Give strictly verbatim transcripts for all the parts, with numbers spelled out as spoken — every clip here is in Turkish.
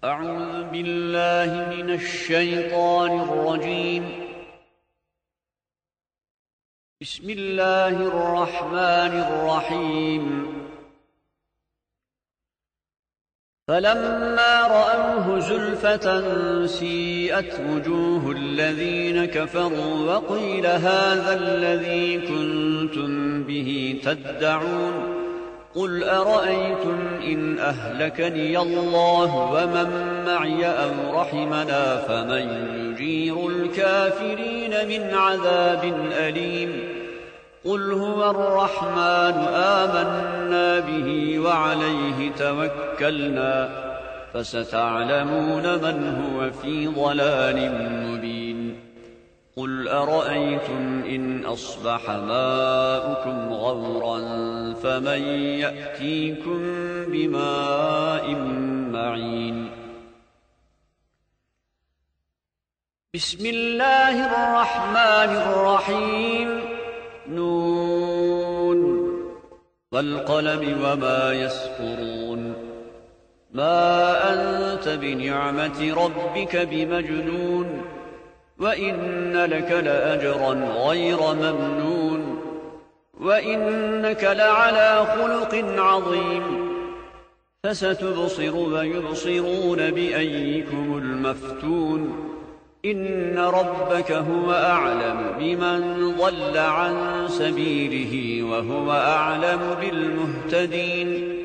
أعوذ بالله من الشيطان الرجيم. بسم الله الرحمن الرحيم. فلما رأوه زلفة سيئت وجوه الذين كفروا وقيل هذا الذي كنتم به تدعون قل أرأيتم إن أهلكني الله ومن معي أو رحمنا فمن يجير الكافرين من عذاب أليم قل هو الرحمن آمنا به وعليه توكلنا فستعلمون من هو في ضلال مبين قل أرأيتم إن أصبح ماؤكم غورا فمن يأتيكم بماء معين. بسم الله الرحمن الرحيم. نون والقلم وما يسطرون ما أنت بنعمة ربك بمجنون وإن لك لأجرا غير ممنون وإنك لعلى خلق عظيم فستبصر ويبصرون بأيكم المفتون إن ربك هو أعلم بمن ضل عن سبيله وهو أعلم بالمهتدين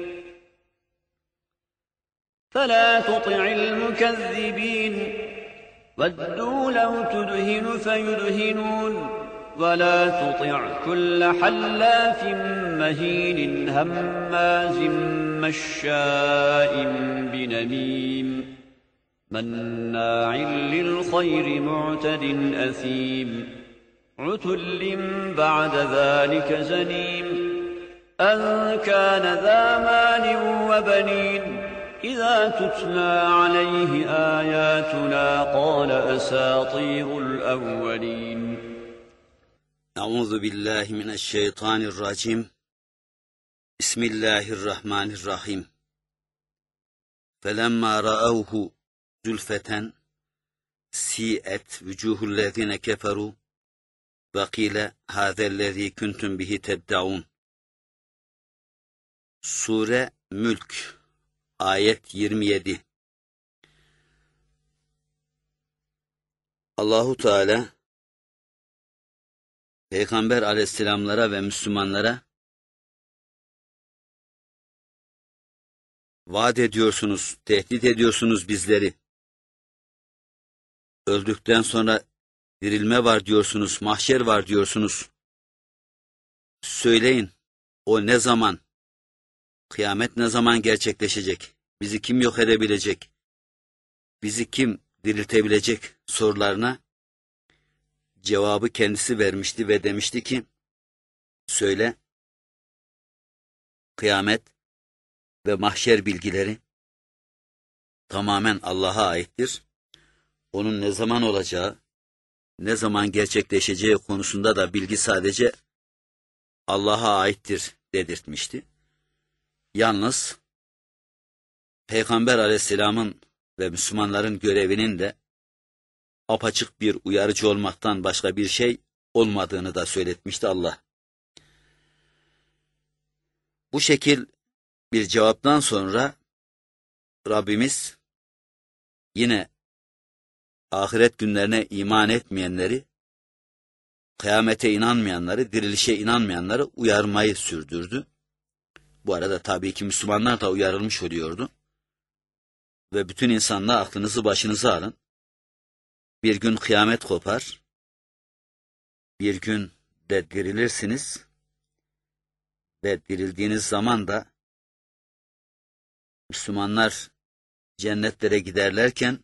فلا تطع المكذبين ودوا لو تدهن فيدهنون ولا تطع كل حلاف مهين هماز مشاء بنميم مناع للخير معتد أثيم عتل بعد ذلك زنيم أن كان ذا مال وبنين إذا تتلى عليه آياتنا قال أساطير الأولين. أعوذ بالله من الشيطان الرجيم. بسم الله الرحمن الرحيم. فلما رأوه زلفة سيئت وجوه الذين كفروا وقيل هذا الذي كنتم به تدعون. Sure Mülk Ayet yirmi yedi. Allahu Teala Peygamber aleyhisselamlara ve Müslümanlara vaat ediyorsunuz, tehdit ediyorsunuz bizleri. Öldükten sonra dirilme var diyorsunuz, mahşer var diyorsunuz. Söyleyin, o ne zaman? Kıyamet ne zaman gerçekleşecek? Bizi kim yok edebilecek? Bizi kim diriltebilecek sorularına cevabı kendisi vermişti ve demişti ki, söyle, kıyamet ve mahşer bilgileri tamamen Allah'a aittir. Onun ne zaman olacağı, ne zaman gerçekleşeceği konusunda da bilgi sadece Allah'a aittir dedirtmişti. Yalnız Peygamber aleyhisselamın ve Müslümanların görevinin de apaçık bir uyarıcı olmaktan başka bir şey olmadığını da söyletmişti Allah. Bu şekil bir cevaptan sonra Rabbimiz yine ahiret günlerine iman etmeyenleri, kıyamete inanmayanları, dirilişe inanmayanları uyarmayı sürdürdü. Bu arada tabii ki Müslümanlar da uyarılmış oluyordu. Ve bütün insanlar aklınızı başınıza alın. Bir gün kıyamet kopar. Bir gün de dirilirsiniz. Ve dirildiğiniz zaman da Müslümanlar cennetlere giderlerken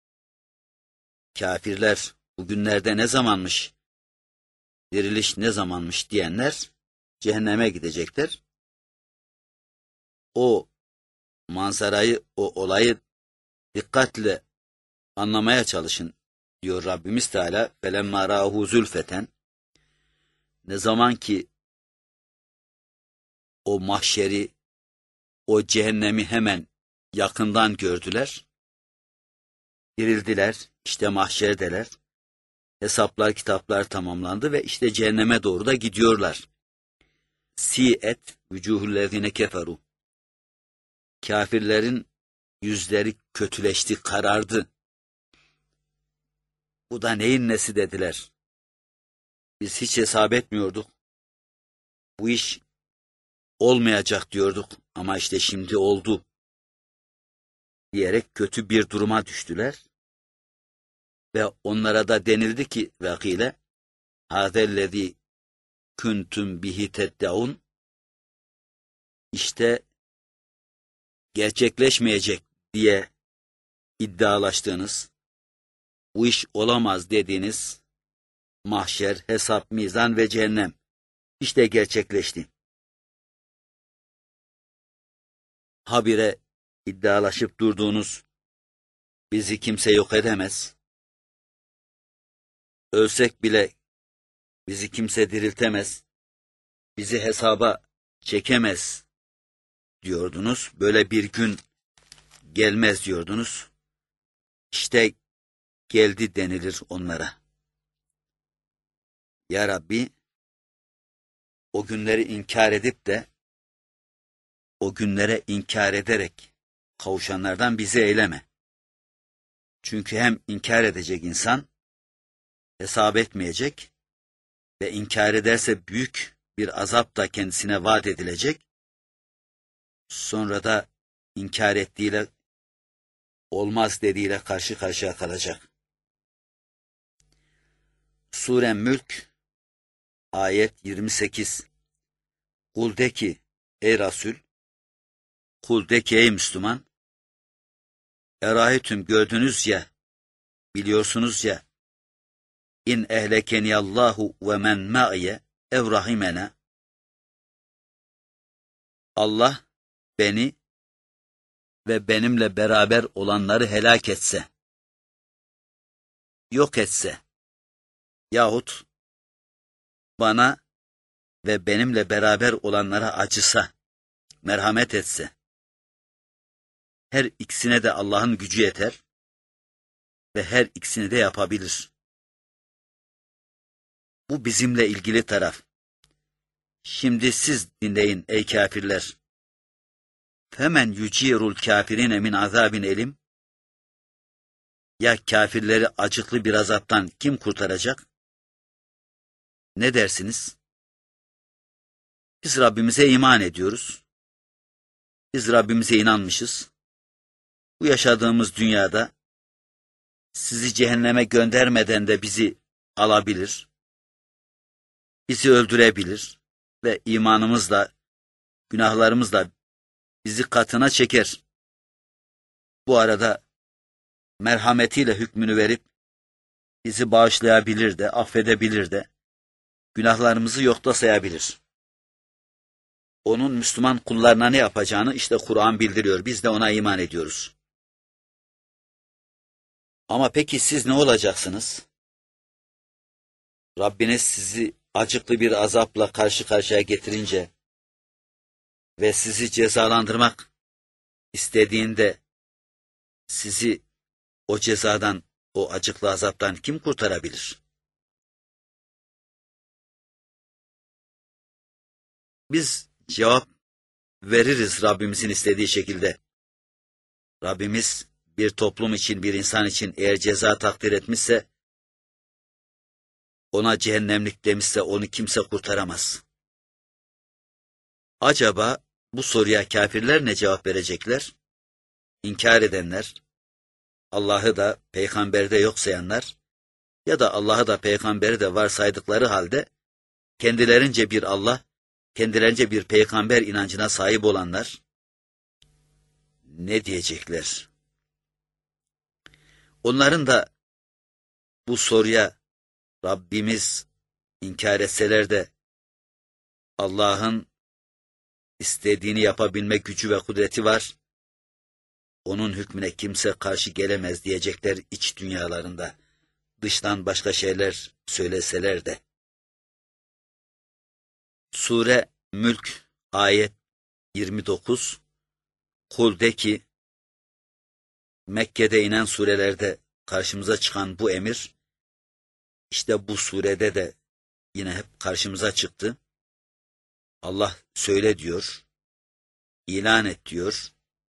kafirler bugünlerde ne zamanmış, diriliş ne zamanmış diyenler cehenneme gidecekler. O manzarayı, o olayı dikkatle anlamaya çalışın diyor Rabbimiz Teala. فَلَمَّا رَاهُ زُلْفَةً Ne zaman ki o mahşeri, o cehennemi hemen yakından gördüler. Dirildiler, işte mahşerdeler. Hesaplar, kitaplar tamamlandı ve işte cehenneme doğru da gidiyorlar. Si'et vücuhullezine keferu. Kafirlerin yüzleri kötüleşti, karardı. Bu da neyin nesi dediler. Biz hiç hesap etmiyorduk. Bu iş olmayacak diyorduk ama işte şimdi oldu diyerek kötü bir duruma düştüler. Ve onlara da denildi ki vakile hâzellezî kuntum bihi teddaun, işte gerçekleşmeyecek diye iddialaştığınız, bu iş olamaz dediğiniz mahşer, hesap, mizan ve cehennem işte gerçekleşti. Habire iddialaşıp durduğunuz bizi kimse yok edemez. Ölsek bile bizi kimse diriltemez. Bizi hesaba çekemez diyordunuz. Böyle bir gün gelmez diyordunuz. İşte geldi denilir onlara. Ya Rabbi, o günleri inkar edip de o günlere inkar ederek kavuşanlardan bizi eyleme. Çünkü hem inkar edecek insan, hesap etmeyecek ve inkar ederse büyük bir azap da kendisine vaat edilecek. Sonra da inkar ettiğiyle, olmaz dediğiyle karşı karşıya kalacak. Sure Mülk ayet yirmi sekiz. Kul de ki ey Resul, kul de ki ey Müslüman, erahitüm gördünüz ya, biliyorsunuz ya, İn ehlekeniyallahu ve men ma'iye ev rahimena. Allah beni ve benimle beraber olanları helak etse, yok etse yahut bana ve benimle beraber olanlara acısa, merhamet etse, her ikisine de Allah'ın gücü yeter ve her ikisini de yapabilir. Bu bizimle ilgili taraf. Şimdi siz dinleyin ey kafirler. Femen yucirul kafirine min azabin elim. Ya kafirleri acıklı bir azaptan kim kurtaracak? Ne dersiniz? Biz Rabbimize iman ediyoruz. Biz Rabbimize inanmışız. Bu yaşadığımız dünyada sizi cehenneme göndermeden de bizi alabilir. Bizi öldürebilir ve imanımızla, günahlarımızla bizi katına çeker. Bu arada merhametiyle hükmünü verip bizi bağışlayabilir de, affedebilir de, günahlarımızı yokta sayabilir. Onun Müslüman kullarına ne yapacağını işte Kur'an bildiriyor. Biz de ona iman ediyoruz. Ama peki siz ne olacaksınız? Rabbiniz sizi acıklı bir azapla karşı karşıya getirince ve sizi cezalandırmak istediğinde sizi o cezadan, o acıklı azaptan kim kurtarabilir? Biz cevap veririz Rabbimizin istediği şekilde. Rabbimiz bir toplum için, bir insan için eğer ceza takdir etmişse, ona cehennemlik demişse onu kimse kurtaramaz. Acaba bu soruya kafirler ne cevap verecekler? İnkar edenler, Allah'ı da peygamberi de yok sayanlar ya da Allah'ı da peygamberi de varsaydıkları halde kendilerince bir Allah, kendilerince bir peygamber inancına sahip olanlar ne diyecekler? Onların da bu soruya Rabbimiz inkar etseler de Allah'ın istediğini yapabilme gücü ve kudreti var. Onun hükmüne kimse karşı gelemez diyecekler iç dünyalarında. Dıştan başka şeyler söyleseler de. Sure Mülk ayet yirmi dokuz. Kul de ki Mekke'de inen surelerde karşımıza çıkan bu emir, işte bu surede de yine hep karşımıza çıktı. Allah söyle diyor, ilan et diyor.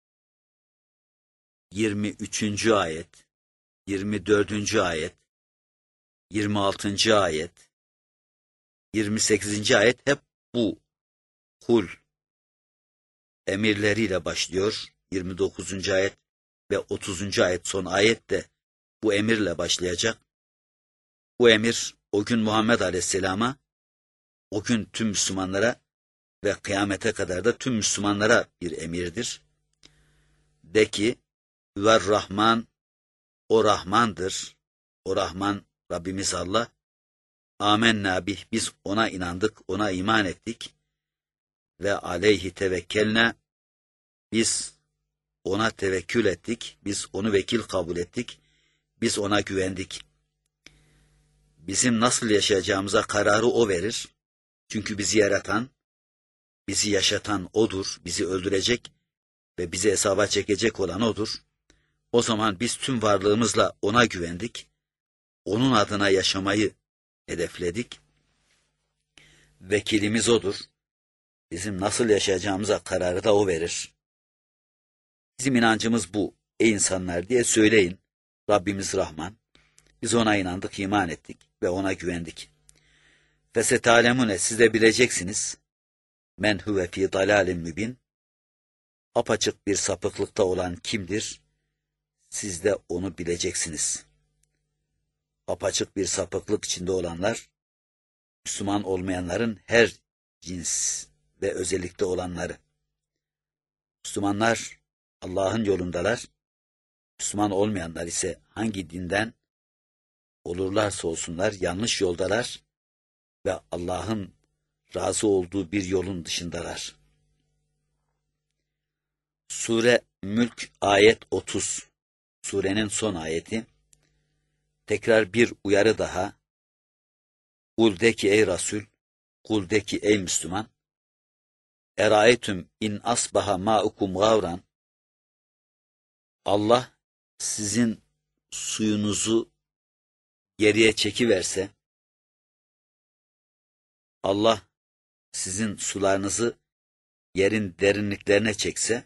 yirmi üçüncü ayet, yirmi dördüncü ayet, yirmi altıncı ayet, yirmi sekizinci ayet hep bu kul emirleriyle başlıyor. yirmi dokuzuncu ayet ve otuzuncu ayet son ayet de bu emirle başlayacak. Bu emir o gün Muhammed Aleyhisselam'a, o gün tüm Müslümanlara ve kıyamete kadar da tüm Müslümanlara bir emirdir. De ki, ve Rahman, o Rahmandır, o Rahman Rabbimiz Allah. Amenna bih, biz ona inandık, ona iman ettik. Ve aleyhi tevekkelne, biz ona tevekkül ettik, biz onu vekil kabul ettik, biz ona güvendik. Bizim nasıl yaşayacağımıza kararı o verir. Çünkü bizi yaratan, bizi yaşatan odur, bizi öldürecek ve bizi hesaba çekecek olan odur. O zaman biz tüm varlığımızla ona güvendik, onun adına yaşamayı hedefledik. Vekilimiz odur. Bizim nasıl yaşayacağımıza kararı da o verir. Bizim inancımız bu. Ey insanlar diye söyleyin. Rabbimiz Rahman. Biz ona inandık, iman ettik ve ona güvendik. Fesetâlemune, siz de bileceksiniz. Men huve fî dalâlim mübin. Apaçık bir sapıklıkta olan kimdir? Siz de onu bileceksiniz. Apaçık bir sapıklık içinde olanlar, Müslüman olmayanların her cins ve özellikle olanları. Müslümanlar Allah'ın yolundalar, Müslüman olmayanlar ise hangi dinden olurlarsa olsunlar yanlış yoldalar ve Allah'ın razı olduğu bir yolun dışındalar. Sure Mülk ayet otuz, surenin son ayeti. Tekrar bir uyarı daha. Kul de ki ey Resul, kul de ki ey Müslüman, eraetüm in asbaha ma'ukum gavran, Allah sizin suyunuzu geriye çekiverse, Allah sizin sularınızı yerin derinliklerine çekse,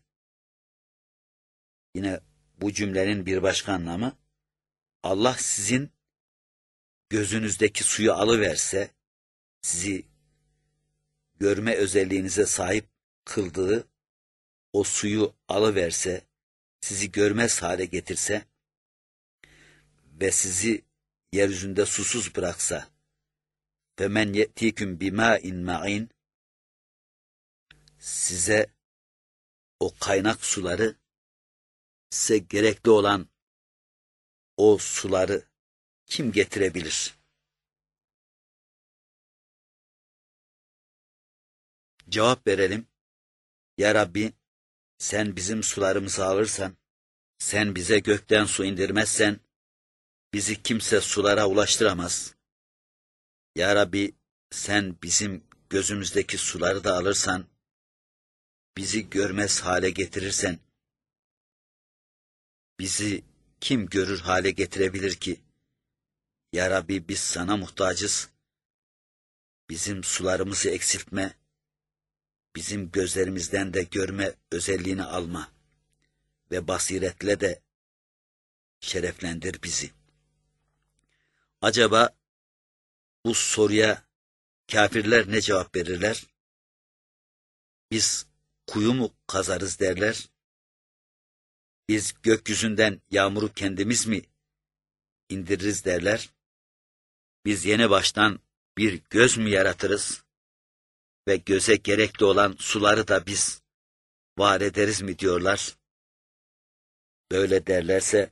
yine bu cümlenin bir başka anlamı, Allah sizin gözünüzdeki suyu alıverse, sizi görme özelliğinize sahip kıldığı o suyu alıverse, sizi görmez hale getirse ve sizi yeryüzünde susuz bıraksa, فَمَنْ يَأْتِيكُمْ بِمَاءٍ مَعِينٍ, size o kaynak suları, size gerekli olan o suları kim getirebilir? Cevap verelim. Ya Rabbi, sen bizim sularımızı alırsan, sen bize gökten su indirmezsen, bizi kimse sulara ulaştıramaz. Ya Rabbi, sen bizim gözümüzdeki suları da alırsan, bizi görmez hale getirirsen, bizi kim görür hale getirebilir ki? Ya Rabbi, biz sana muhtacız. Bizim sularımızı eksiltme, bizim gözlerimizden de görme özelliğini alma ve basiretle de şereflendir bizi. Acaba bu soruya kafirler ne cevap verirler? Biz kuyu mu kazarız derler? Biz gökyüzünden yağmuru kendimiz mi indiririz derler? Biz yeni baştan bir göz mü yaratırız ve göze gerekli olan suları da biz var ederiz mi diyorlar? Böyle derlerse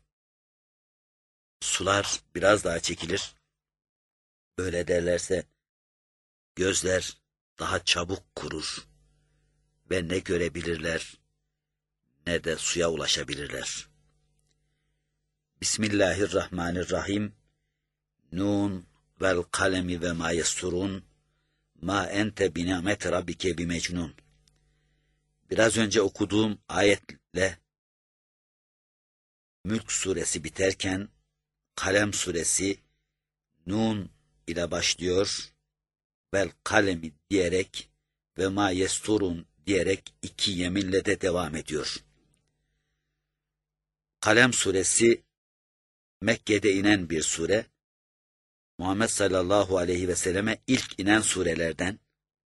sular biraz daha çekilir. Böyle derlerse gözler daha çabuk kurur ve ne görebilirler ne de suya ulaşabilirler. Bismillahirrahmanirrahim. Nun vel kalemi ve ma yesturun. Ma ente bi ni'meti rabbike bi mecnun. Biraz önce okuduğum ayetle Mülk suresi biterken Kalem suresi Nun ile başlıyor. Vel kalemi diyerek ve ma yesturun diyerek iki yeminle de devam ediyor. Kalem suresi Mekke'de inen bir sure. Muhammed sallallahu aleyhi ve selleme ilk inen surelerden.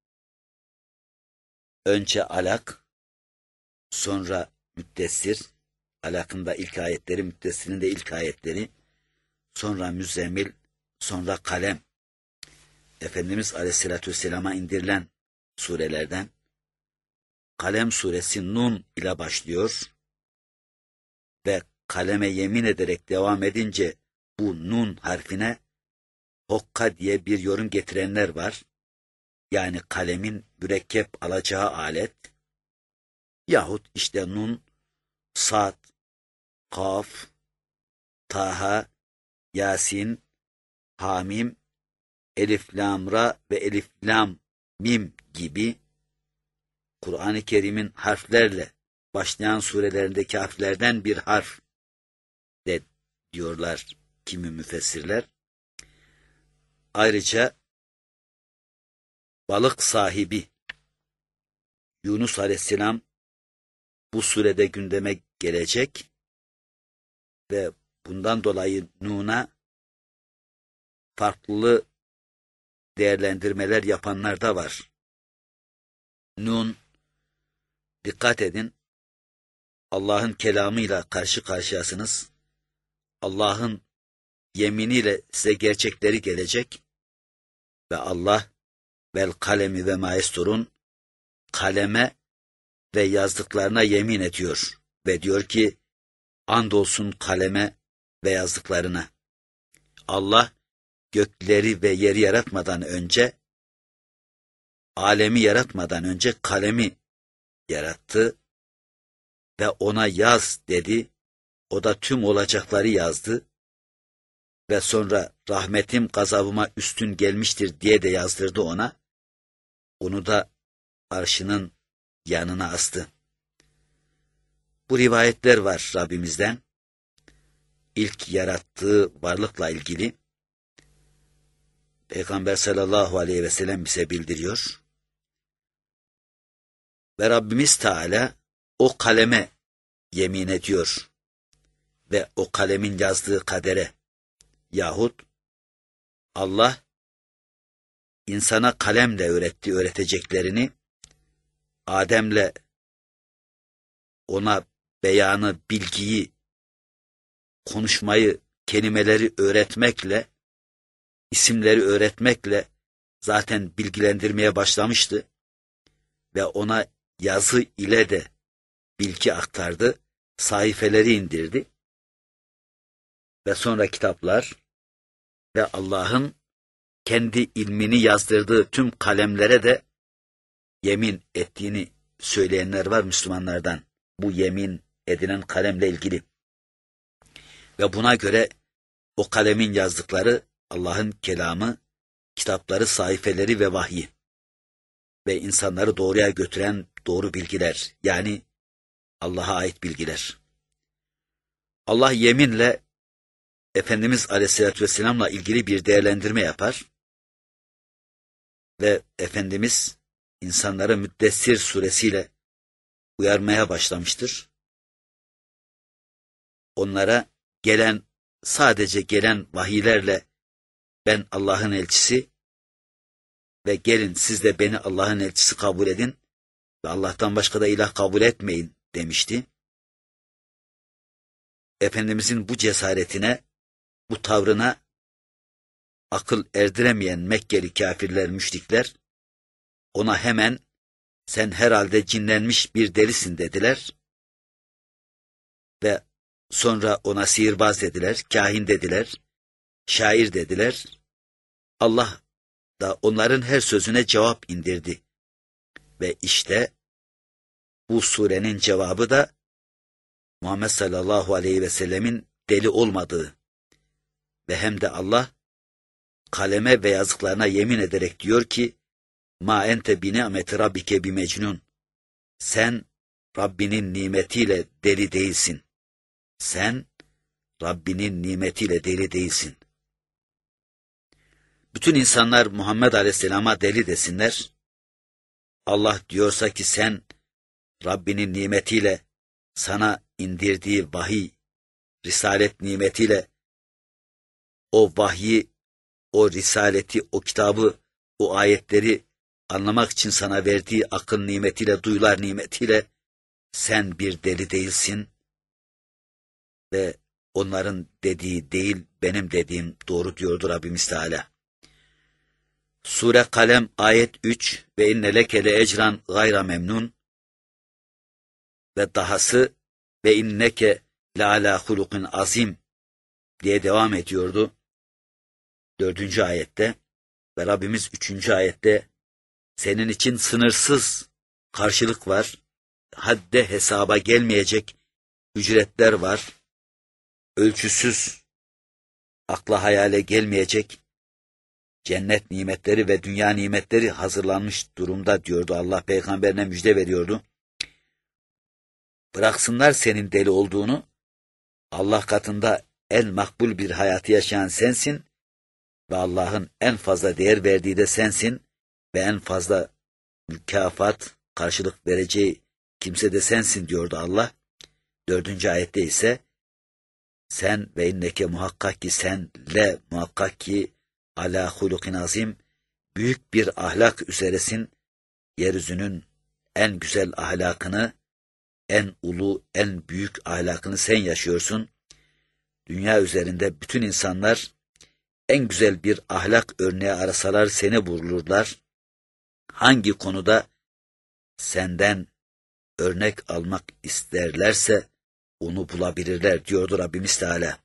Önce Alak, sonra Müddessir, Alak'ın da ilk ayetleri, Müddessir'in de ilk ayetleri, sonra Müzzemmil, sonra Kalem, Efendimiz aleyhissalatü vesselama indirilen surelerden. Kalem suresi Nun ile başlıyor ve kaleme yemin ederek devam edince bu Nun harfine hokka diye bir yorum getirenler var. Yani kalemin mürekkep alacağı alet. Yahut işte Nun, Sad, Kaf, Taha, Yasin, Hamim, Elif Lam Ra ve Elif Lam Mim gibi Kur'an-ı Kerim'in harflerle başlayan surelerindeki harflerden bir harf de diyorlar kimi müfessirler. Ayrıca balık sahibi Yunus Aleyhisselam bu surede gündeme gelecek ve bundan dolayı Nun'a farklı değerlendirmeler yapanlar da var. Nun, dikkat edin, Allah'ın kelamıyla karşı karşıyasınız. Allah'ın yeminiyle size gerçekleri gelecek ve Allah vel kalemi ve maesturun kaleme ve yazdıklarına yemin ediyor ve diyor ki andolsun kaleme ve yazdıklarına. Allah gökleri ve yeri yaratmadan önce, alemi yaratmadan önce kalemi yarattı ve ona yaz dedi. O da tüm olacakları yazdı ve sonra rahmetim gazabıma üstün gelmiştir diye de yazdırdı ona. Onu da arşının yanına astı. Bu rivayetler var Rabbimizden. İlk yarattığı varlıkla ilgili Peygamber sallallahu aleyhi ve sellem bize bildiriyor. Ve Rabbimiz Teala o kaleme yemin ediyor ve o kalemin yazdığı kadere yahut Allah insana kalemle öğretti öğreteceklerini, Adem'le ona beyanı, bilgiyi, konuşmayı, kelimeleri öğretmekle, isimleri öğretmekle zaten bilgilendirmeye başlamıştı ve ona yazı ile de bilgi aktardı, sayfeleri indirdi ve sonra kitaplar ve Allah'ın kendi ilmini yazdırdığı tüm kalemlere de yemin ettiğini söyleyenler var Müslümanlardan. Bu yemin edilen kalemle ilgili. Ve buna göre o kalemin yazdıkları Allah'ın kelamı, kitapları, sayfeleri ve vahyi ve insanları doğruya götüren doğru bilgiler, yani Allah'a ait bilgiler. Allah yeminle Efendimiz Aleyhisselatü Vesselam'la ilgili bir değerlendirme yapar ve Efendimiz insanları Müddessir suresiyle uyarmaya başlamıştır. Onlara gelen, sadece gelen vahiylerle ben Allah'ın elçisi ve gelin siz de beni Allah'ın elçisi kabul edin ve Allah'tan başka da ilah kabul etmeyin demişti. Efendimizin bu cesaretine, bu tavrına akıl erdiremeyen Mekkeli kafirler, müşrikler ona hemen sen herhalde cinlenmiş bir delisin dediler ve sonra ona sihirbaz dediler, kahin dediler, şair dediler. Allah da onların her sözüne cevap indirdi ve işte bu surenin cevabı da Muhammed sallallahu aleyhi ve sellemin deli olmadığı ve hem de Allah kaleme ve yazıklarına yemin ederek diyor ki ma ente bi ni'meti rabbike bi mecnun. Sen Rabbinin nimetiyle deli değilsin. Sen Rabbinin nimetiyle deli değilsin. Bütün insanlar Muhammed Aleyhisselam'a deli desinler. Allah diyorsa ki sen Rabbinin nimetiyle, sana indirdiği vahiy, risalet nimetiyle o vahyi, o risaleti, o kitabı, o ayetleri anlamak için sana verdiği akıl nimetiyle, duyular nimetiyle sen bir deli değilsin ve onların dediği değil, benim dediğim doğru diyordu Rabbimiz Teala. Sure Kalem ayet üç ve inne leke le ecran gayra memnun ve dahası ve inneke le ala hulukun azim diye devam ediyordu. Dördüncü ayette ve Rabbimiz üçüncü ayette senin için sınırsız karşılık var, hadde hesaba gelmeyecek ücretler var, ölçüsüz, akla hayale gelmeyecek cennet nimetleri ve dünya nimetleri hazırlanmış durumda diyordu. Allah peygamberine müjde veriyordu. Bıraksınlar senin deli olduğunu, Allah katında en makbul bir hayatı yaşayan sensin ve Allah'ın en fazla değer verdiği de sensin ve en fazla mükafat, karşılık vereceği kimse de sensin diyordu Allah. Dördüncü ayette ise sen ve inneke muhakkak ki sen le muhakkak ki ala hulukin azim, büyük bir ahlak üzeresin, yeryüzünün en güzel ahlakını, en ulu, en büyük ahlakını sen yaşıyorsun. Dünya üzerinde bütün insanlar en güzel bir ahlak örneği arasalar seni bulurlar. Hangi konuda senden örnek almak isterlerse onu bulabilirler diyordu Rabbimiz Teala.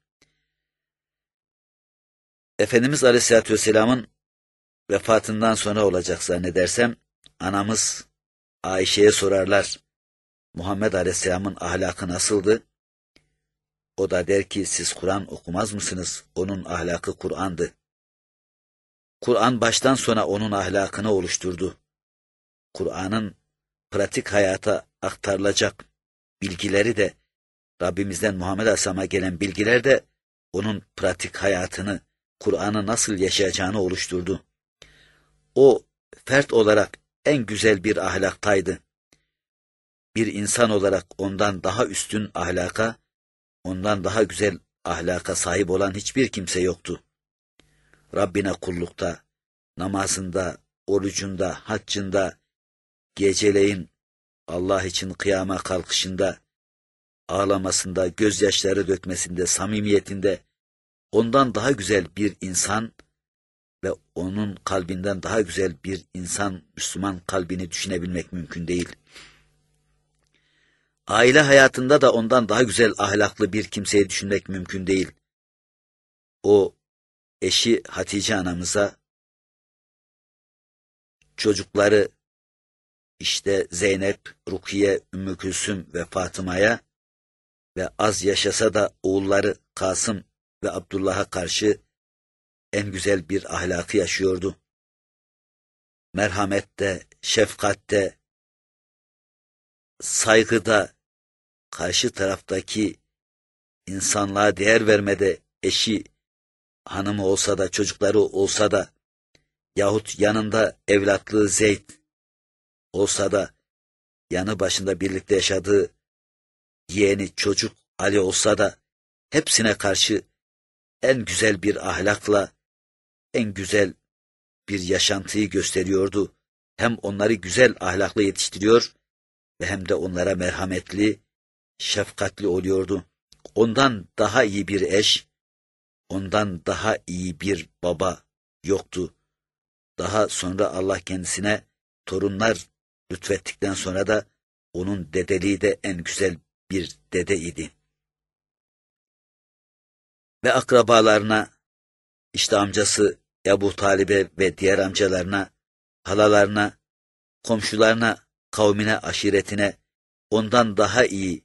Efendimiz Aleyhisselatü Vesselam'ın vefatından sonra olacak zannedersem, anamız Ayşe'ye sorarlar, Muhammed Aleyhisselam'ın ahlakı nasıldı? O da der ki, siz Kur'an okumaz mısınız? Onun ahlakı Kur'an'dı. Kur'an baştan sona onun ahlakını oluşturdu. Kur'an'ın pratik hayata aktarılacak bilgileri de, Rabbimizden Muhammed Aleyhisselam'a gelen bilgiler de onun pratik hayatını, Kur'an'ı nasıl yaşayacağını oluşturdu. O fert olarak en güzel bir ahlaktaydı. Bir insan olarak ondan daha üstün ahlaka, ondan daha güzel ahlaka sahip olan hiçbir kimse yoktu. Rabbine kullukta, namazında, orucunda, haccında, geceleyin Allah için kıyama kalkışında, ağlamasında, gözyaşları dökmesinde, samimiyetinde, ondan daha güzel bir insan ve onun kalbinden daha güzel bir insan, Müslüman kalbini düşünebilmek mümkün değil. Aile hayatında da ondan daha güzel ahlaklı bir kimseyi düşünmek mümkün değil. O eşi Hatice anamıza, çocukları işte Zeynep, Rukiye, Ümmü Külsüm ve Fatıma'ya ve az yaşasa da oğulları Kasım ve Abdullah'a karşı en güzel bir ahlakı yaşıyordu. Merhamette, şefkatte, saygıda, karşı taraftaki insanlığa değer vermede, eşi, hanımı olsa da, çocukları olsa da, yahut yanında evlatlığı Zeyd olsa da, yanı başında birlikte yaşadığı yeğeni çocuk Ali olsa da, hepsine karşı en güzel bir ahlakla, en güzel bir yaşantıyı gösteriyordu. Hem onları güzel ahlakla yetiştiriyor ve hem de onlara merhametli, şefkatli oluyordu. Ondan daha iyi bir eş, ondan daha iyi bir baba yoktu. Daha sonra Allah kendisine torunlar lütfettikten sonra da onun dedeliği de en güzel bir dede idi. Ve akrabalarına, işte amcası Ebu Talib'e ve diğer amcalarına, halalarına, komşularına, kavmine, aşiretine ondan daha iyi,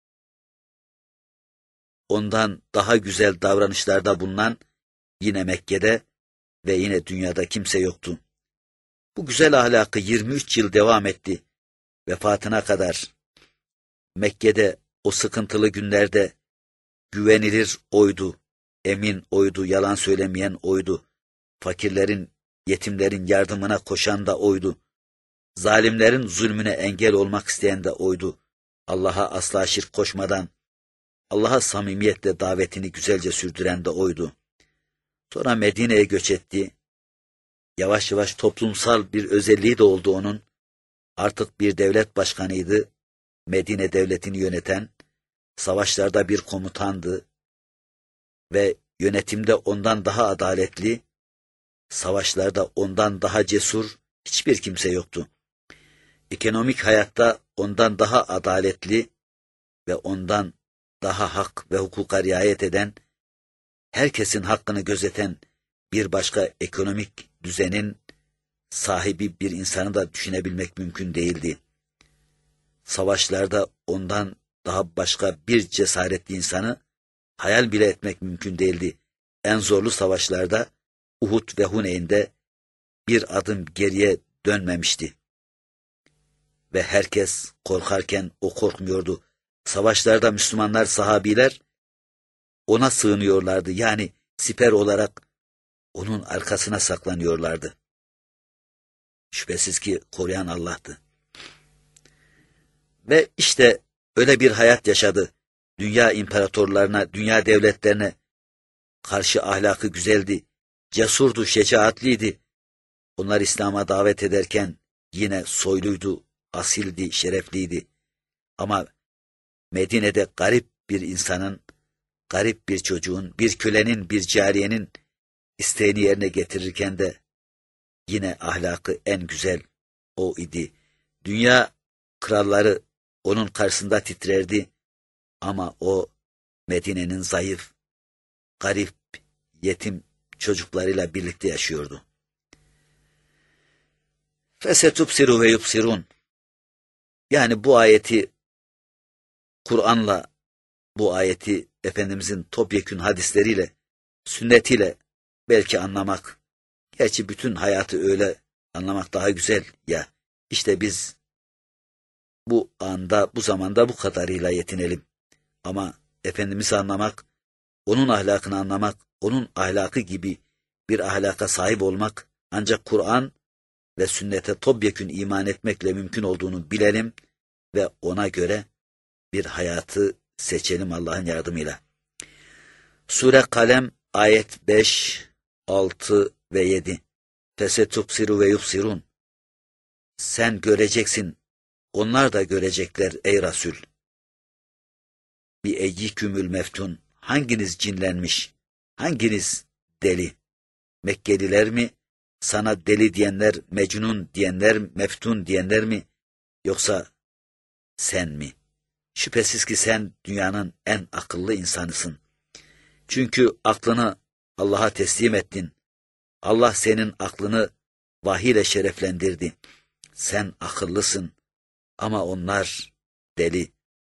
ondan daha güzel davranışlarda bulunan yine Mekke'de ve yine dünyada kimse yoktu. Bu güzel ahlakı yirmi üç yıl devam etti. Vefatına kadar Mekke'de o sıkıntılı günlerde güvenilir oydu, emin oydu, yalan söylemeyen oydu. Fakirlerin, yetimlerin yardımına koşan da oydu. Zalimlerin zulmüne engel olmak isteyen de oydu. Allah'a asla şirk koşmadan, Allah'a samimiyetle davetini güzelce sürdüren de oydu. Sonra Medine'ye göç etti. Yavaş yavaş toplumsal bir özelliği de oldu onun. Artık bir devlet başkanıydı. Medine devletini yöneten, savaşlarda bir komutandı ve yönetimde ondan daha adaletli, savaşlarda ondan daha cesur hiçbir kimse yoktu. Ekonomik hayatta ondan daha adaletli ve ondan daha hak ve hukuka riayet eden, herkesin hakkını gözeten bir başka ekonomik düzenin sahibi bir insanı da düşünebilmek mümkün değildi. Savaşlarda ondan daha başka bir cesaretli insanı hayal bile etmek mümkün değildi. En zorlu savaşlarda Uhud ve Huneyn'de bir adım geriye dönmemişti. Ve herkes korkarken o korkmuyordu. Savaşlarda Müslümanlar, sahabiler ona sığınıyorlardı. Yani siper olarak onun arkasına saklanıyorlardı. Şüphesiz ki koruyan Allah'tı. Ve işte öyle bir hayat yaşadı. Dünya imparatorlarına, dünya devletlerine karşı ahlakı güzeldi. Cesurdu, şecaatliydi. Onlar İslam'a davet ederken yine soyluydu, asildi, şerefliydi. Ama Medine'de garip bir insanın, garip bir çocuğun, bir kölenin, bir cariyenin isteğini yerine getirirken de yine ahlakı en güzel o idi. Dünya kralları onun karşısında titrerdi ama o Medine'nin zayıf, garip, yetim çocuklarıyla birlikte yaşıyordu. Fesetubsiru ve yubsirun. Yani bu ayeti Kur'an'la, bu ayeti Efendimizin topyekün hadisleriyle, sünnetiyle belki anlamak, gerçi bütün hayatı öyle anlamak daha güzel ya. İşte biz bu anda, bu zamanda bu kadarıyla yetinelim. Ama Efendimiz'i anlamak, onun ahlakını anlamak, onun ahlakı gibi bir ahlaka sahip olmak ancak Kur'an ve sünnete topyekün iman etmekle mümkün olduğunu bilelim ve ona göre bir hayatı seçelim Allah'ın yardımıyla. Sure Kalem ayet beş, altı ve yedi. Fesetubsiru ve yubsirun. Sen göreceksin, onlar da görecekler ey Resul. Bi eyyikümül meftun. Hanginiz cinlenmiş? Hanginiz deli? Mekkeliler mi? Sana deli diyenler, mecnun diyenler, meftun diyenler mi? Yoksa sen mi? Şüphesiz ki sen dünyanın en akıllı insanısın. Çünkü aklını Allah'a teslim ettin. Allah senin aklını vahiy ile şereflendirdi. Sen akıllısın ama onlar deli.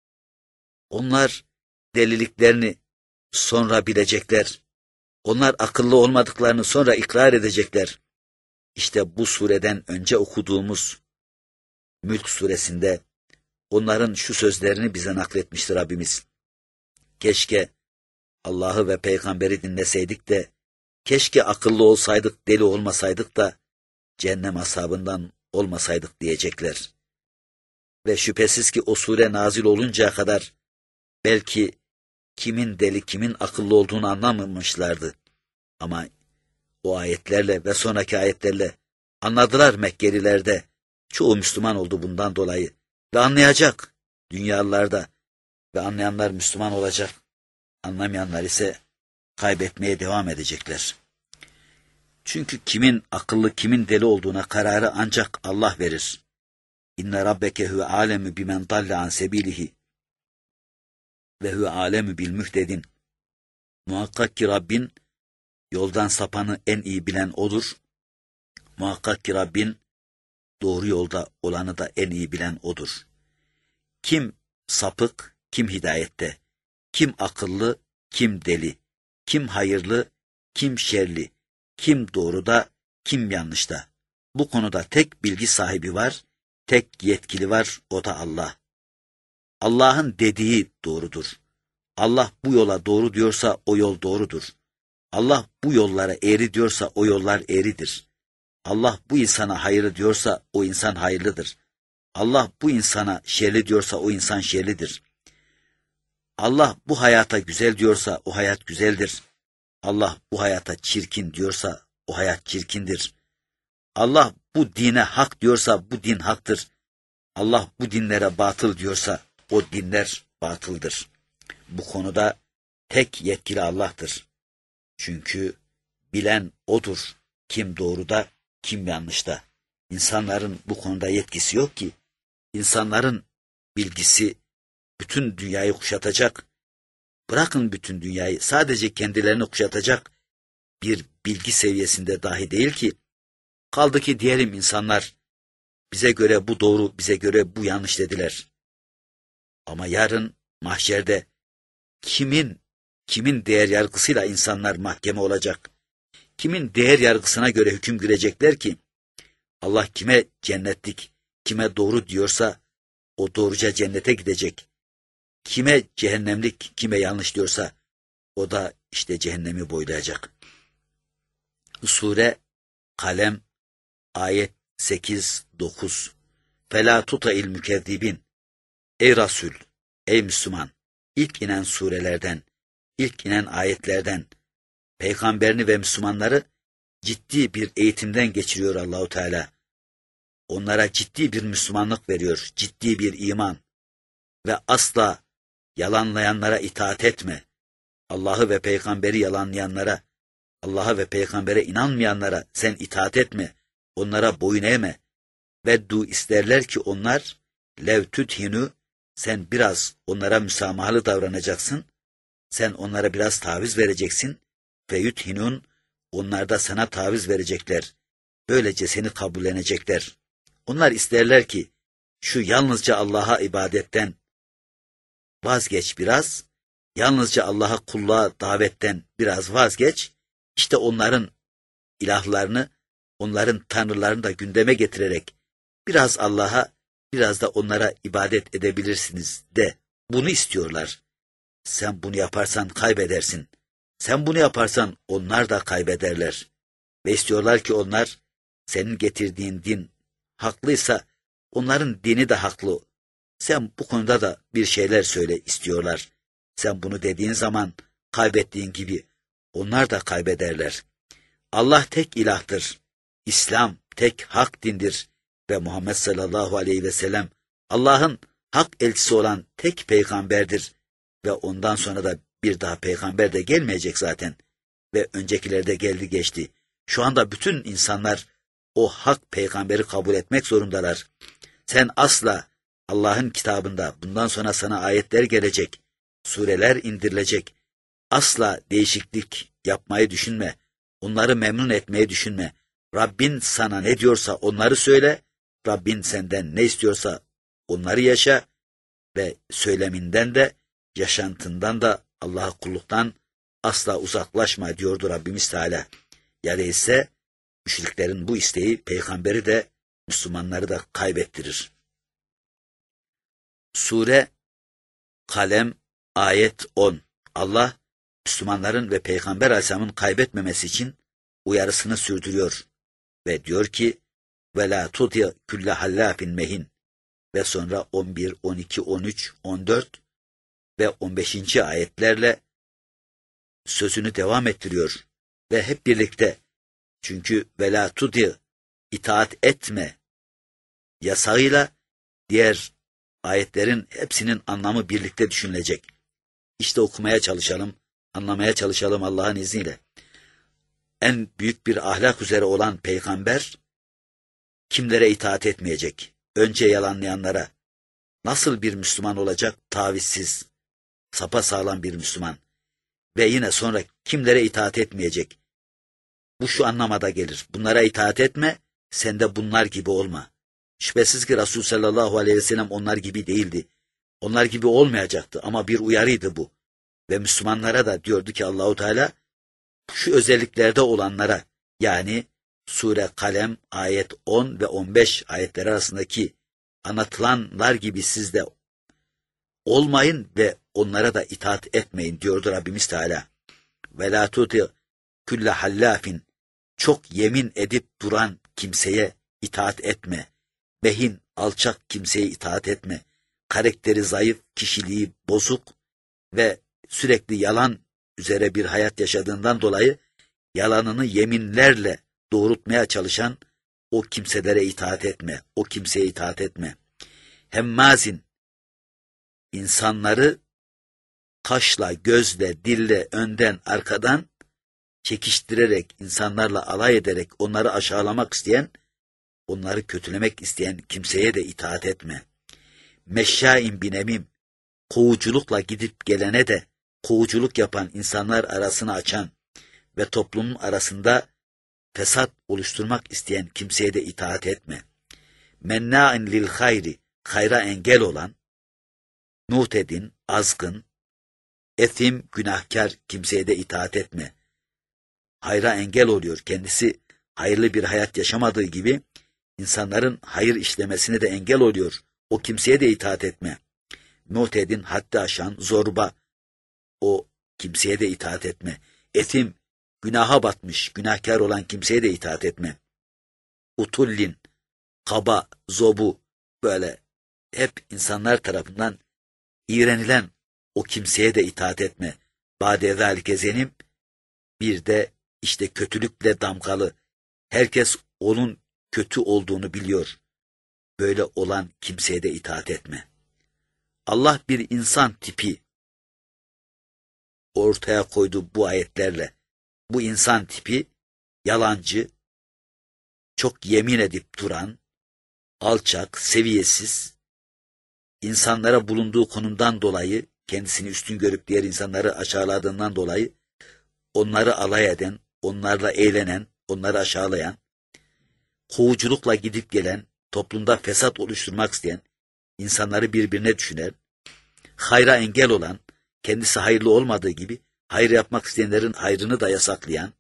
Onlar deliliklerini sonra bilecekler. Onlar akıllı olmadıklarını sonra ikrar edecekler. İşte bu sureden önce okuduğumuz Mülk suresinde onların şu sözlerini bize nakletmiştir Rabbimiz. Keşke Allah'ı ve peygamberi dinleseydik de, keşke akıllı olsaydık, deli olmasaydık da cehennem ashabından olmasaydık diyecekler. Ve şüphesiz ki o sure nazil oluncaya kadar belki kimin deli, kimin akıllı olduğunu anlamamışlardı. Ama o ayetlerle ve sonraki ayetlerle anladılar Mekkeliler de. Çoğu Müslüman oldu bundan dolayı. Ve anlayacak dünyalarda ve anlayanlar Müslüman olacak. Anlamayanlar ise kaybetmeye devam edecekler. Çünkü kimin akıllı, kimin deli olduğuna kararı ancak Allah verir. İnne rabbeke huve alemu bimen dalle an sebilihi ve huve alemu bil muhtedin. Muhakkak ki Rabbin yoldan sapanı en iyi bilen odur. Muhakkak ki Rabbin doğru yolda olanı da en iyi bilen odur. Kim sapık, kim hidayette, kim akıllı, kim deli, kim hayırlı, kim şerli, kim doğruda, kim yanlışta. Bu konuda tek bilgi sahibi var, tek yetkili var, o da Allah. Allah'ın dediği doğrudur. Allah bu yola doğru diyorsa o yol doğrudur. Allah bu yollara eğri diyorsa o yollar eğridir. Allah bu insana hayırlı diyorsa o insan hayırlıdır. Allah bu insana şerli diyorsa o insan şerlidir. Allah bu hayata güzel diyorsa o hayat güzeldir. Allah bu hayata çirkin diyorsa o hayat çirkindir. Allah bu dine hak diyorsa bu din haktır. Allah bu dinlere batıl diyorsa o dinler batıldır. Bu konuda tek yetkili Allah'tır. Çünkü bilen O'dur. Kim doğruda, kim yanlışta. İnsanların bu konuda yetkisi yok ki. İnsanların bilgisi bütün dünyayı kuşatacak. Bırakın bütün dünyayı, sadece kendilerini kuşatacak bir bilgi seviyesinde dahi değil ki. Kaldı ki diyelim insanlar bize göre bu doğru, bize göre bu yanlış dediler. Ama yarın mahşerde kimin kimin değer yargısıyla insanlar mahkeme olacak? Kimin değer yargısına göre hüküm görecekler ki? Allah kime cennetlik, kime doğru diyorsa o doğruca cennete gidecek. Kime cehennemlik, kime yanlış diyorsa o da işte cehennemi boylayacak. Sure Kalem ayet sekiz dokuz. Fela tuta'il mükezzibin. Ey Resul, ey Müslüman, ilk inen surelerden, ilk inen ayetlerden peygamberini ve Müslümanları ciddi bir eğitimden geçiriyor Allahu Teala. Onlara ciddi bir Müslümanlık veriyor, ciddi bir iman ve asla yalanlayanlara itaat etme. Allah'ı ve peygamberi yalanlayanlara, Allah'a ve peygambere inanmayanlara sen itaat etme, onlara boyun eğme. Veddu isterler ki onlar, lev tüthinu, sen biraz onlara müsamahalı davranacaksın, sen onlara biraz taviz vereceksin, ve yuthinun, onlar da sana taviz verecekler, böylece seni kabullenecekler. Onlar isterler ki, şu yalnızca Allah'a ibadetten vazgeç biraz, yalnızca Allah'a kulluğa davetten biraz vazgeç, işte onların ilahlarını, onların tanrılarını da gündeme getirerek, biraz Allah'a, biraz da onlara ibadet edebilirsiniz de, bunu istiyorlar. Sen bunu yaparsan kaybedersin. Sen bunu yaparsan onlar da kaybederler. Ve istiyorlar ki onlar, senin getirdiğin din haklıysa, onların dini de haklı. Sen bu konuda da bir şeyler söyle istiyorlar. Sen bunu dediğin zaman, kaybettiğin gibi, onlar da kaybederler. Allah tek ilahtır. İslam tek hak dindir. Ve Muhammed sallallahu aleyhi ve sellem, Allah'ın hak elçisi olan tek peygamberdir. Ve ondan sonra da bir daha peygamber de gelmeyecek zaten. Ve öncekiler de geldi geçti. Şu anda bütün insanlar o hak peygamberi kabul etmek zorundalar. Sen asla Allah'ın kitabında bundan sonra sana ayetler gelecek, sureler indirilecek. Asla değişiklik yapmayı düşünme. Onları memnun etmeyi düşünme. Rabbin sana ne diyorsa onları söyle. Rabbin senden ne istiyorsa onları yaşa ve söyleminden de yaşantından da Allah'a kulluktan asla uzaklaşma diyordu Rabbimiz Teala. Ya değilse müşriklerin bu isteği peygamberi de Müslümanları da kaybettirir. Sure Kalem ayet on. Allah Müslümanların ve Peygamber Aleyhisselam'ın kaybetmemesi için uyarısını sürdürüyor ve diyor ki ve la tuti külle hallafin mehin ve sonra on bir, on iki, on üç, on dört ve on beşinci ayetlerle sözünü devam ettiriyor ve hep birlikte, çünkü ve la tuti itaat etme yasağıyla diğer ayetlerin hepsinin anlamı birlikte düşünülecek. İşte okumaya çalışalım, anlamaya çalışalım Allah'ın izniyle. En büyük bir ahlak üzere olan peygamber kimlere itaat etmeyecek? Önce yalanlayanlara. Nasıl bir Müslüman olacak? Tavizsiz, sapasağlam bir Müslüman. Ve yine sonra kimlere itaat etmeyecek? Bu şu anlamada gelir. Bunlara itaat etme, sen de bunlar gibi olma. Şüphesiz ki Resul sallallahu aleyhi ve sellem onlar gibi değildi. Onlar gibi olmayacaktı ama bir uyarıydı bu. Ve Müslümanlara da diyordu ki Allahu Teala, şu özelliklerde olanlara, yani Sure Kalem ayet on ve on beş ayetler arasındaki anlatılanlar gibi siz de olmayın ve onlara da itaat etmeyin diyordu Rabbimiz Teala. Ve la tuti külle hallafin, çok yemin edip duran kimseye itaat etme. Behin, alçak kimseye itaat etme. Karakteri zayıf, kişiliği bozuk ve sürekli yalan üzere bir hayat yaşadığından dolayı yalanını yeminlerle doğrultmaya çalışan o kimselere itaat etme. O kimseye itaat etme. Hemmazin, insanları kaşla, gözle, dille, önden, arkadan çekiştirerek, insanlarla alay ederek onları aşağılamak isteyen, onları kötülemek isteyen kimseye de itaat etme. Meşşâin binemim, kovuculukla gidip gelene de kovuculuk yapan, insanlar arasını açan ve toplumun arasında fesat oluşturmak isteyen kimseye de itaat etme. Mennâin lil hayri, hayra engel olan, muhtedin, azgın, etim, günahkar kimseye de itaat etme. Hayra engel oluyor. Kendisi hayırlı bir hayat yaşamadığı gibi insanların hayır işlemesine de engel oluyor. O kimseye de itaat etme. Muhtedin, haddi aşan, zorba, o kimseye de itaat etme. Etim, günaha batmış, günahkar olan kimseye de itaat etme. Utullin, kaba, zobu, böyle hep insanlar tarafından iğrenilen o kimseye de itaat etme. Bade zâlike zenim, bir de işte kötülükle damgalı. Herkes onun kötü olduğunu biliyor. Böyle olan kimseye de itaat etme. Allah bir insan tipi ortaya koydu bu ayetlerle. Bu insan tipi yalancı, çok yemin edip duran, alçak, seviyesiz, insanlara bulunduğu konumdan dolayı, kendisini üstün görüp diğer insanları aşağıladığından dolayı, onları alay eden, onlarla eğlenen, onları aşağılayan, kovuculukla gidip gelen, toplumda fesat oluşturmak isteyen, insanları birbirine düşünen, hayra engel olan, kendisi hayırlı olmadığı gibi, hayır yapmak isteyenlerin hayrını da yasaklayan,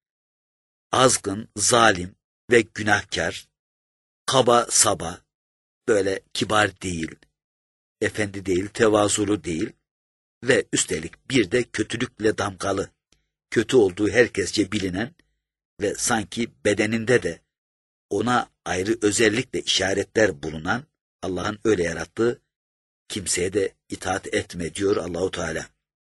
azgın, zalim ve günahkar, kaba saba, böyle kibar değil, efendi değil, tevazulu değil ve üstelik bir de kötülükle damgalı, kötü olduğu herkesçe bilinen ve sanki bedeninde de ona ayrı özellikle işaretler bulunan, Allah'ın öyle yarattığı kimseye de itaat etme diyor Allahu Teala.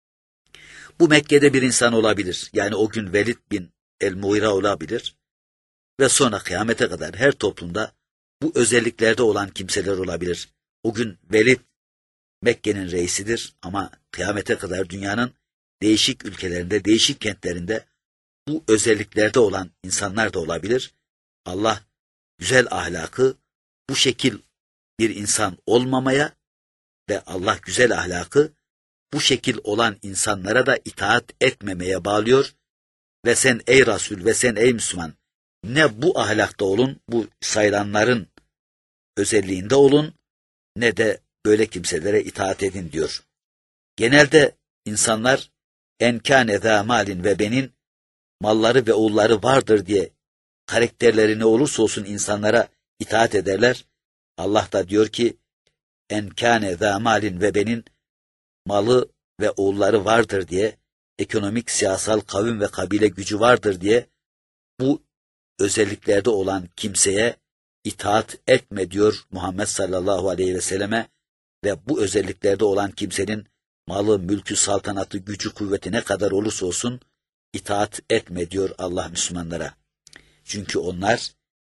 Bu Mekke'de bir insan olabilir. Yani o gün Velid bin el-Mughira olabilir. Ve sonra kıyamete kadar her toplumda bu özelliklerde olan kimseler olabilir. O gün Velid Mekke'nin reisidir ama kıyamete kadar dünyanın değişik ülkelerinde, değişik kentlerinde bu özelliklerde olan insanlar da olabilir. Allah güzel ahlakı bu şekil bir insan olmamaya ve Allah güzel ahlakı bu şekil olan insanlara da itaat etmemeye bağlıyor ve sen ey Resul ve sen ey Müslüman ne bu ahlakta olun, bu sayılanların özelliğinde olun ne de böyle kimselere itaat edin diyor. Genelde insanlar enkâne zâ malin ve benin, malları ve oğulları vardır diye karakterleri ne olursa olsun insanlara itaat ederler. Allah da diyor ki enkâne zâ malin ve benin, malı ve oğulları vardır diye, ekonomik, siyasal, kavim ve kabile gücü vardır diye bu özelliklerde olan kimseye itaat etme diyor Muhammed sallallahu aleyhi ve selleme ve bu özelliklerde olan kimsenin malı, mülkü, saltanatı, gücü, kuvveti ne kadar olursa olsun itaat etme diyor Allah Müslümanlara. Çünkü onlar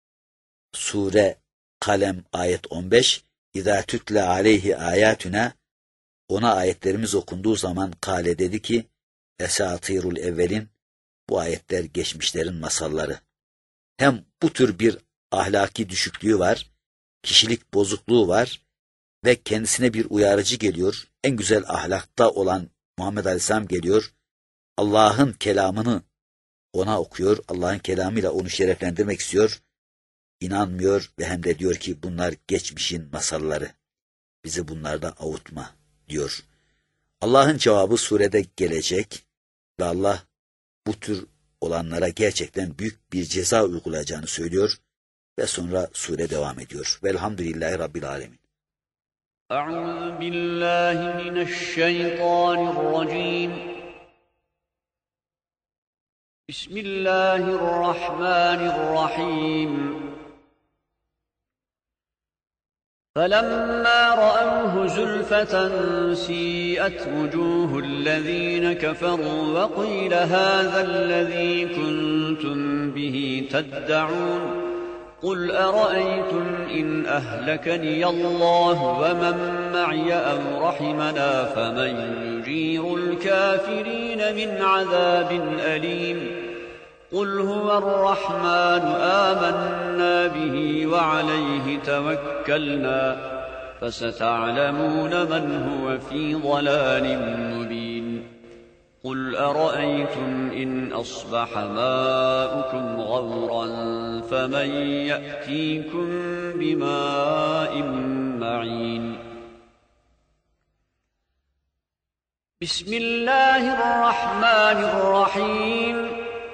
Sure Kalem ayet on beş İzâ tütle aleyhi âyâtüne, ona ayetlerimiz okunduğu zaman kâle dedi ki esâtîrul evvelin, bu ayetler geçmişlerin masalları. Hem bu tür bir ahlaki düşüklüğü var, kişilik bozukluğu var ve kendisine bir uyarıcı geliyor. En güzel ahlakta olan Muhammed Aleyhisselam geliyor. Allah'ın kelamını ona okuyor. Allah'ın kelamıyla onu şereflendirmek istiyor. İnanmıyor ve hem de diyor ki bunlar geçmişin masalları. Bizi bunlarda avutma diyor. Allah'ın cevabı surede gelecek ve Allah bu tür olanlara gerçekten büyük bir ceza uygulayacağını söylüyor ve sonra sure devam ediyor. Velhamdülillahi Rabbil Alemin. أعوذ بالله من الشيطان الرجيم. بسم الله الرحمن الرحيم. فلما رأوه زلفة سيئت وجوه الذين كفروا وقيل هذا الذي كنتم به تدعون قل أرأيتم إن أهلكني الله ومن معي أو رحمنا فمن يجير الكافرين من عذاب أليم قل هو الرحمن آمنا به وعليه توكلنا فستعلمون من هو في ضلال مبين قل أرأيتم إن أصبح ماؤكم غورا فمن يأتيكم بماء معين. بسم الله الرحمن الرحيم.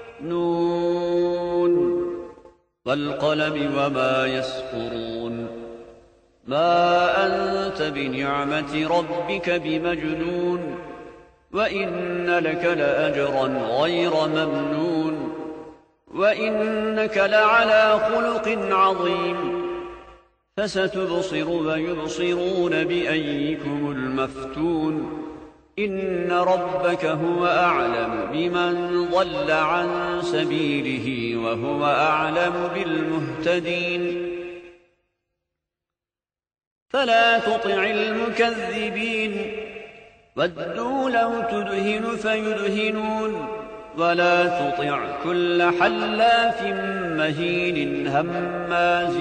نون والقلم وما يسطرون ما أنت بنعمة ربك بمجنون وإن لك لأجرا غير ممنون وإنك لعلى خلق عظيم فستبصر ويبصرون بأيكم المفتون إن ربك هو أعلم بمن ضل عن سبيله وهو أعلم بالمهتدين فلا تطع المكذبين ودوا لو تدهن فيدهنون ولا تطع كل حلاف مهين هماز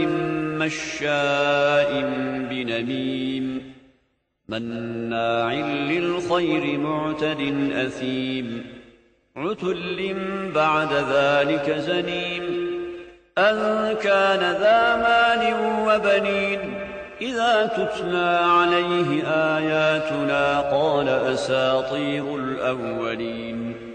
مشاء بنميم مناع للخير معتد أثيم عتل بعد ذلك زنيم أن كان ذا مال وبنين إذا تتلى عليه آياتنا قال أساطير الأولين